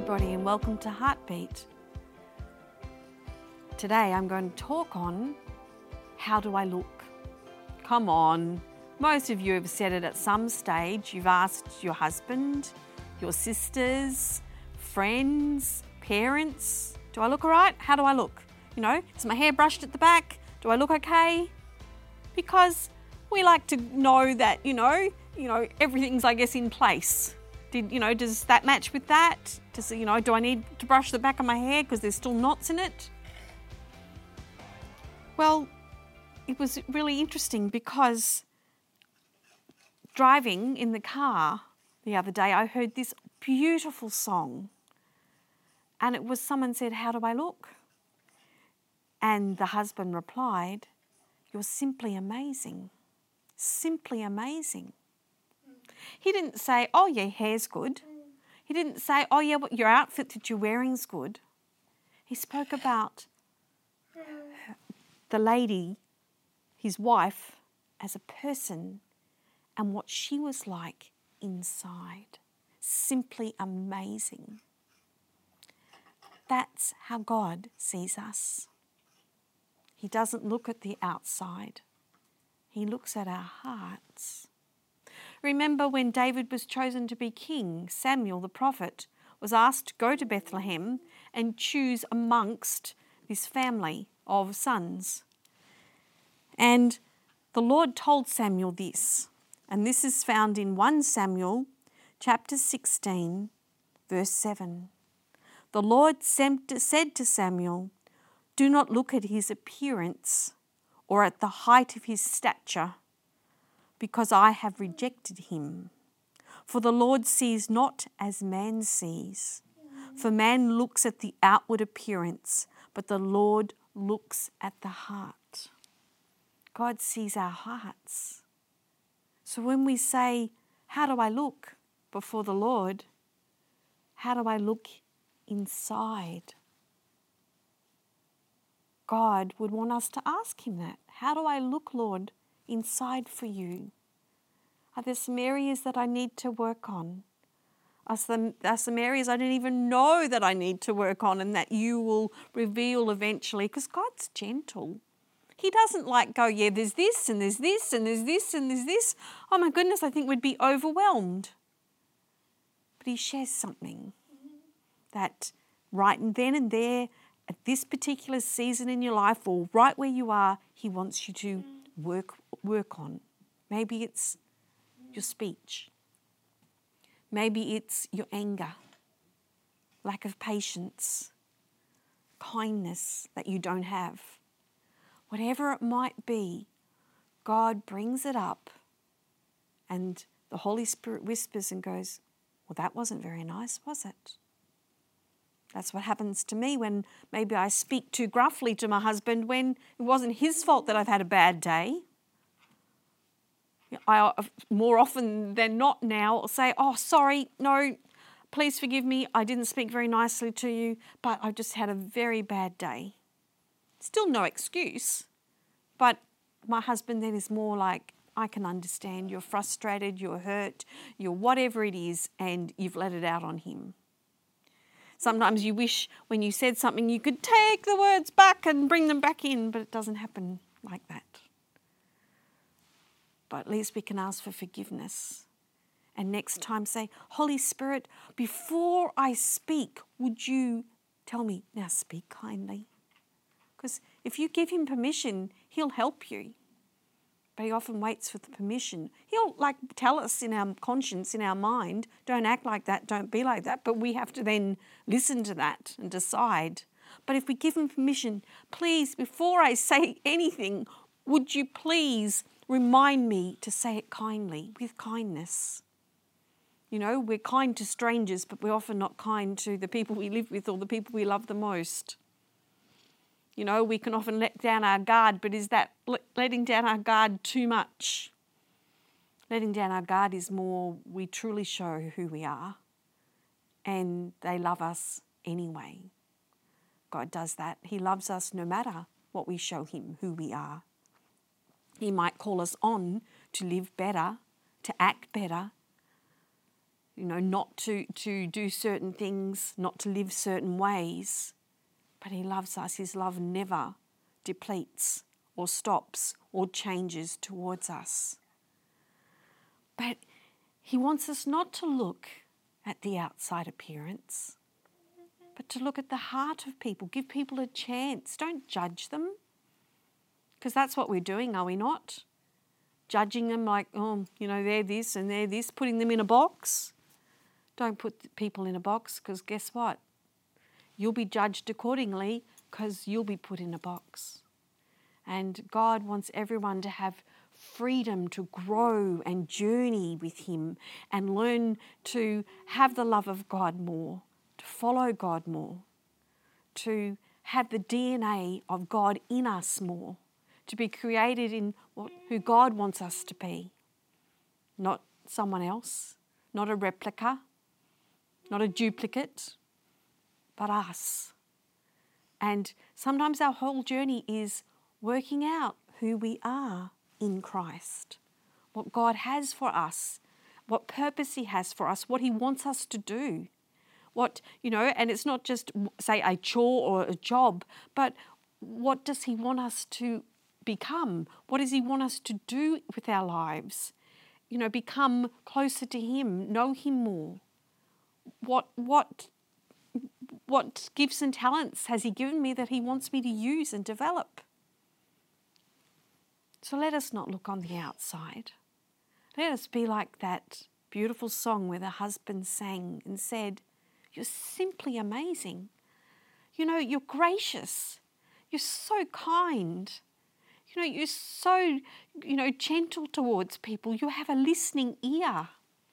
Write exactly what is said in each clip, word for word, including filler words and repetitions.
everybody and welcome to Heartbeat. Today I'm going to talk on how do I look? Come on, most of you have said it at some stage. You've asked your husband, your sisters, friends, parents, do I look all right? How do I look? You know, is my hair brushed at the back? Do I look okay? Because we like to know that, you know, you know, everything's, I guess, in place. Did, you know, does that match with that? Does, you know, do I need to brush the back of my hair because there's still knots in it? Well, it was really interesting because driving in the car the other day, I heard this beautiful song. And it was someone said, how do I look? And the husband replied, you're simply amazing. Simply amazing. He didn't say, oh, your hair's good. He didn't say, oh, yeah, your outfit that you're wearing's good. He spoke about the lady, his wife, as a person and what she was like inside. Simply amazing. That's how God sees us. He doesn't look at the outside. He looks at our hearts. Remember when David was chosen to be king, Samuel the prophet was asked to go to Bethlehem and choose amongst this family of sons. And the Lord told Samuel this, and this is found in First Samuel chapter sixteen, verse seven. The Lord said to Samuel, do not look at his appearance or at the height of his stature, because I have rejected him. For the Lord sees not as man sees. For man looks at the outward appearance, but the Lord looks at the heart. God sees our hearts. So when we say, how do I look before the Lord? How do I look inside? God would want us to ask him that. How do I look, Lord, inside for you? Are there some areas that I need to work on? Are some, are some areas I don't even know that I need to work on and that you will reveal eventually? Because God's gentle. He doesn't like go, yeah, there's this and there's this and there's this and there's this. Oh my goodness, I think we'd be overwhelmed. But he shares something that right then and there, at this particular season in your life or right where you are, he wants you to work work on. Maybe it's your speech. Maybe it's your anger, lack of patience, kindness that you don't have. Whatever it might be, God brings it up and the Holy Spirit whispers and goes, well, that wasn't very nice, was it? That's what happens to me when maybe I speak too gruffly to my husband when it wasn't his fault that I've had a bad day. I, more often than not now, I'll say, oh, sorry, no, please forgive me. I didn't speak very nicely to you, but I just had a very bad day. Still no excuse, but my husband then is more like, I can understand you're frustrated, you're hurt, you're whatever it is, and you've let it out on him. Sometimes you wish when you said something you could take the words back and bring them back in, but it doesn't happen like that. But at least we can ask for forgiveness. And next time say, Holy Spirit, before I speak, would you tell me, now speak kindly? Because if you give him permission, he'll help you. But he often waits for the permission. He'll like tell us in our conscience, in our mind, don't act like that, don't be like that. But we have to then listen to that and decide. But if we give him permission, please, before I say anything, would you please remind me to say it kindly, with kindness. You know, we're kind to strangers, but we're often not kind to the people we live with or the people we love the most. You know, we can often let down our guard, but is that letting down our guard too much? Letting down our guard is more we truly show who we are and they love us anyway. God does that. He loves us no matter what we show him, who we are. He might call us on to live better, to act better, you know, not to, to do certain things, not to live certain ways. But he loves us. His love never depletes or stops or changes towards us. But he wants us not to look at the outside appearance, but to look at the heart of people. Give people a chance. Don't judge them. Because that's what we're doing, are we not? Judging them like, oh, you know, they're this and they're this, putting them in a box. Don't put people in a box, because guess what? You'll be judged accordingly, because you'll be put in a box. And God wants everyone to have freedom to grow and journey with him and learn to have the love of God more, to follow God more, to have the D N A of God in us more, to be created in what, who God wants us to be, not someone else, not a replica, not a duplicate, but us. And sometimes our whole journey is working out who we are in Christ, what God has for us, what purpose he has for us, what he wants us to do. What, you know, and it's not just, say, a chore or a job, but what does he want us to become? What does he want us to do with our lives? You know, become closer to him, know him more. What, what, what gifts and talents has he given me that he wants me to use and develop? So let us not look on the outside. Let us be like that beautiful song where the husband sang and said, "You're simply amazing. You know, you're gracious. You're so kind. You know, you're so, you know, gentle towards people. You have a listening ear."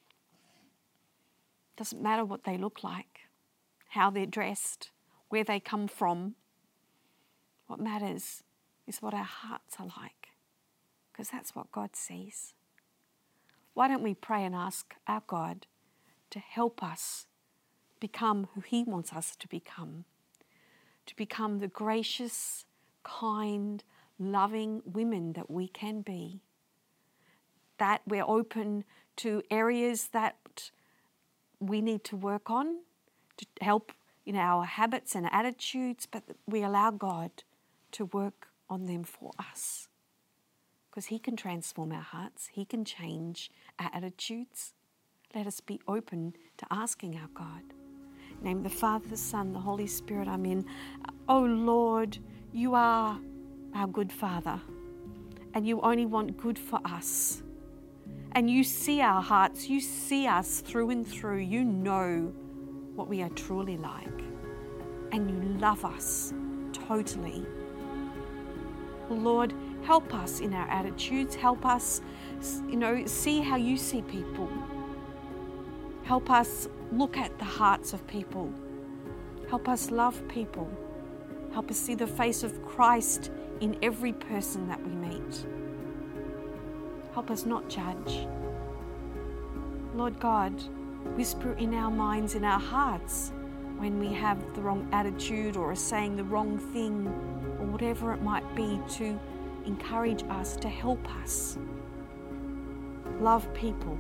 Doesn't matter what they look like, how they're dressed, where they come from. What matters is what our hearts are like, because that's what God sees. Why don't we pray and ask our God to help us become who he wants us to become, to become the gracious, kind, loving women that we can be, that we're open to areas that we need to work on to help in our habits and attitudes, but we allow God to work on them for us, because he can transform our hearts. He can change our attitudes. Let us be open to asking our God. In the name of the Father, the Son, the Holy Spirit, amen. Oh Lord, you are our good Father, and you only want good for us. And you see our hearts, you see us through and through. You know what we are truly like, and you love us totally. Lord, help us in our attitudes. Help us, you know, see how you see people. Help us look at the hearts of people. Help us love people. Help us see the face of Christ in every person that we meet. Help us not judge. Lord God, whisper in our minds, in our hearts, when we have the wrong attitude or are saying the wrong thing or whatever it might be, to encourage us, to help us love people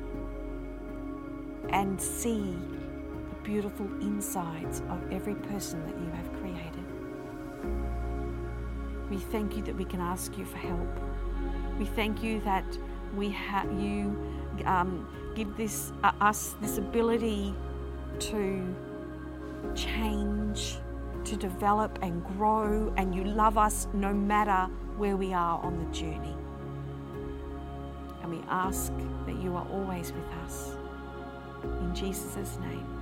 and see the beautiful insides of every person that you have created. We thank you that we can ask you for help. We thank you that we ha- you um, give this uh, us this ability to change, to develop and grow, and you love us no matter where we are on the journey. And we ask that you are always with us. In Jesus' name.